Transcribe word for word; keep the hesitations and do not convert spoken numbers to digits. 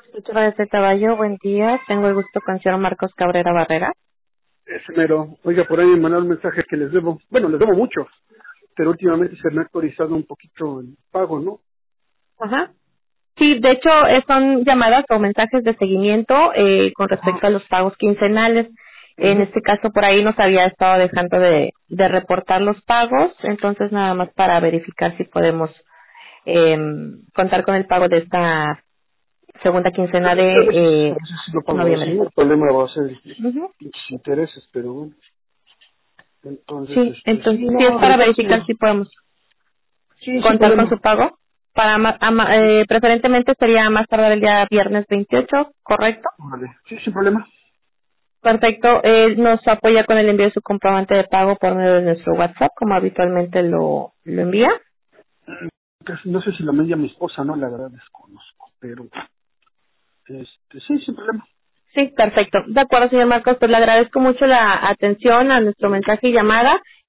Doctora de Caballo, buen día. Tengo el gusto con el señor Marcos Cabrera Barrera. Ese mero. Oiga, por ahí me mandaron un mensaje que les debo. Bueno, les debo mucho, pero últimamente se me ha actualizado un poquito el pago, ¿no? Ajá. Sí, de hecho, eh, son llamadas o mensajes de seguimiento eh, con Ajá. respecto a los pagos quincenales. En Ujú. este caso, por ahí nos había estado dejando de, de reportar los pagos, entonces nada más para verificar si podemos eh, contar con el pago de esta segunda quincena A de veces, a eh, veces sí lo pago así, noviembre. ¿no? El problema va a ser Ujú. pinches intereses, pero bueno. Entonces, Sí, este, sí, entonces sí es no, para de verificar próximo. si podemos Sí, sin contar con su problema. pago. Para ma- ama- eh, preferentemente sería más tardar el día viernes veintiocho, ¿correcto? Vale. Sí, sin problema. Perfecto. Eh, nos apoya con el envío de su comprobante de pago por medio de nuestro WhatsApp, como habitualmente lo, lo envía. Casi no sé si lo media mi esposa, ¿no? La verdad desconozco, pero este, sí, sin problema. Sí, perfecto. De acuerdo, señor Marcos, pues le agradezco mucho la atención a nuestro mensaje y llamada